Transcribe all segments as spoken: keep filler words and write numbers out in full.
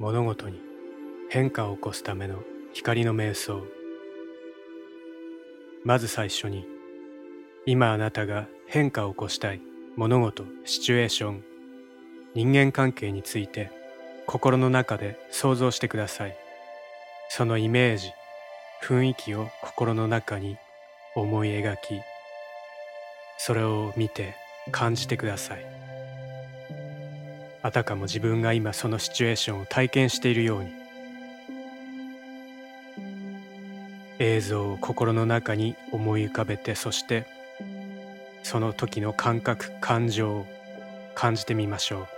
物事に変化を起こすための光の瞑想。まず最初に、今あなたが変化を起こしたい物事、シチュエーション、人間関係について心の中で想像してください。そのイメージ、雰囲気を心の中に思い描き、それを見て感じてください。あたかも自分が今そのシチュエーションを体験しているように、映像を心の中に思い浮かべて、そしてその時の感覚、感情を感じてみましょう。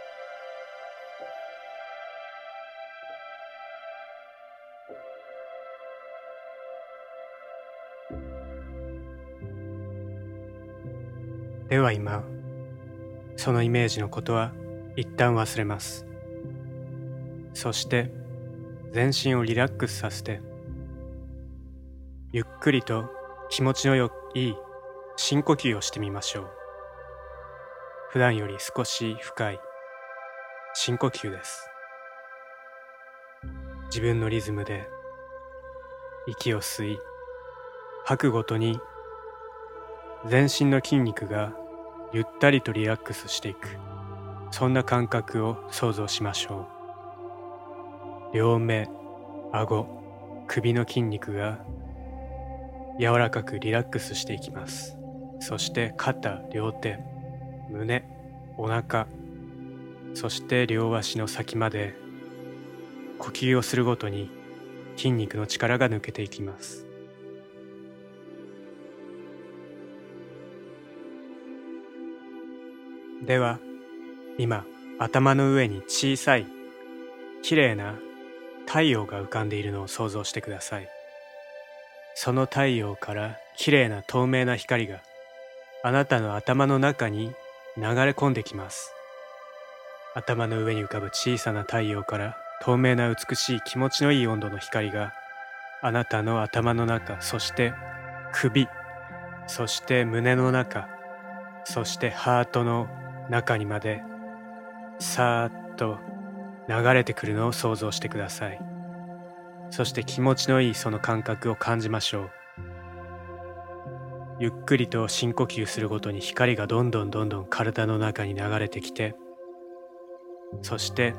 では今、そのイメージのことは一旦忘れます。そして全身をリラックスさせて、ゆっくりと気持ちのよい深呼吸をしてみましょう。普段より少し深い深呼吸です。自分のリズムで息を吸い、吐くごとに全身の筋肉がゆったりとリラックスしていく、そんな感覚を想像しましょう。両目、顎、首の筋肉が柔らかくリラックスしていきます。そして肩、両手、胸、お腹、そして両足の先まで呼吸をするごとに筋肉の力が抜けていきます。では今、頭の上に小さいきれいな太陽が浮かんでいるのを想像してください。その太陽からきれいな透明な光があなたの頭の中に流れ込んできます。頭の上に浮かぶ小さな太陽から透明な美しい気持ちのいい温度の光があなたの頭の中、そして首、そして胸の中、そしてハートの中にまでさーっと流れてくるのを想像してください。そして気持ちのいいその感覚を感じましょう。ゆっくりと深呼吸するごとに光がどんどんどんどん体の中に流れてきて、そして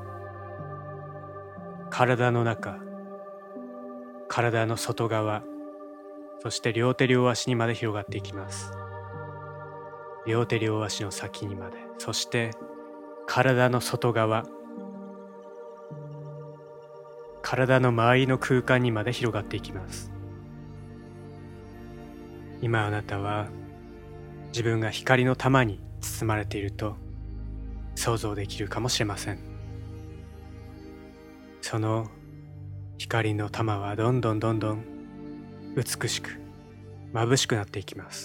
体の中、体の外側、そして両手両足にまで広がっていきます。両手両足の先にまで、そして体の外側、体の周りの空間にまで広がっていきます。今あなたは自分が光の玉に包まれていると想像できるかもしれません。その光の玉はどんどんどんどん美しく眩しくなっていきます。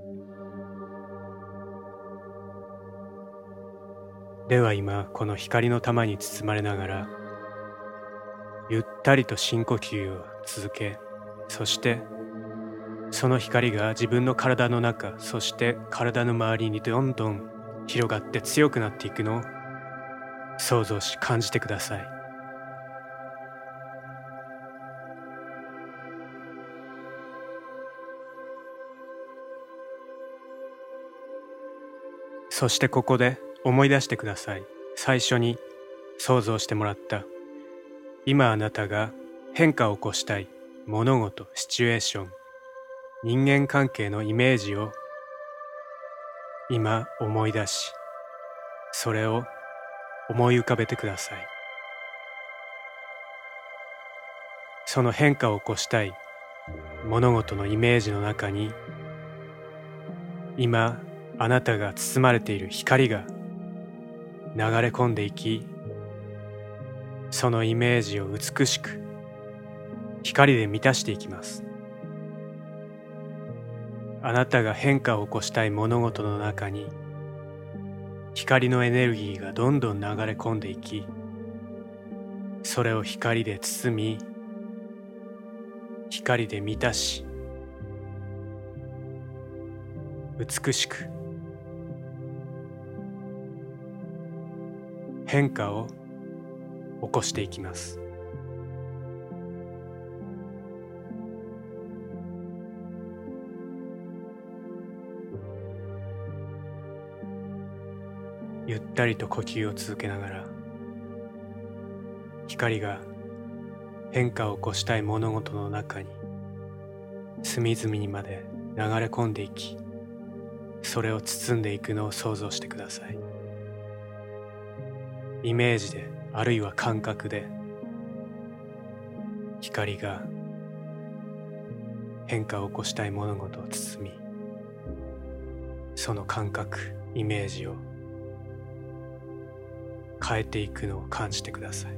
では今、この光の玉に包まれながらゆったりと深呼吸を続け、そしてその光が自分の体の中、そして体の周りにどんどん広がって強くなっていくのを想像し感じてください。そしてここで思い出してください。最初に想像してもらった今あなたが変化を起こしたい物事、シチュエーション、人間関係のイメージを今思い出し、それを思い浮かべてください。その変化を起こしたい物事のイメージの中に、今あなたが包まれている光が流れ込んでいき、そのイメージを美しく光で満たしていきます。あなたが変化を起こしたい物事の中に光のエネルギーがどんどん流れ込んでいき、それを光で包み、光で満たし、美しく変化を起こしていきます。ゆったりと呼吸を続けながら、光が変化を起こしたい物事の中に隅々にまで流れ込んでいき、それを包んでいくのを想像してください。イメージで、あるいは感覚で、光が変化を起こしたい物事を包み、その感覚、イメージを変えていくのを感じてください。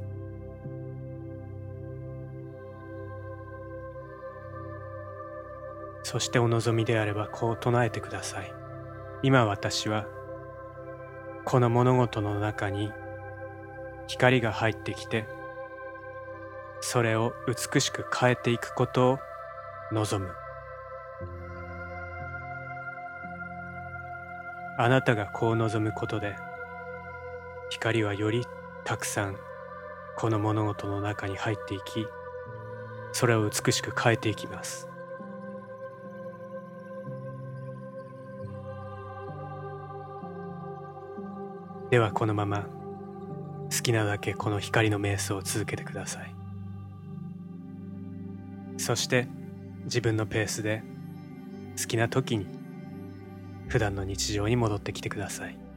そしてお望みであればこう唱えてください。今私はこの物事の中に光が入ってきて、それを美しく変えていくことを望む。あなたがこう望むことで、光はよりたくさんこの物事の中に入っていき、それを美しく変えていきます。ではこのまま好きなだけこの光の瞑想を続けてください。そして自分のペースで好きな時に普段の日常に戻ってきてください。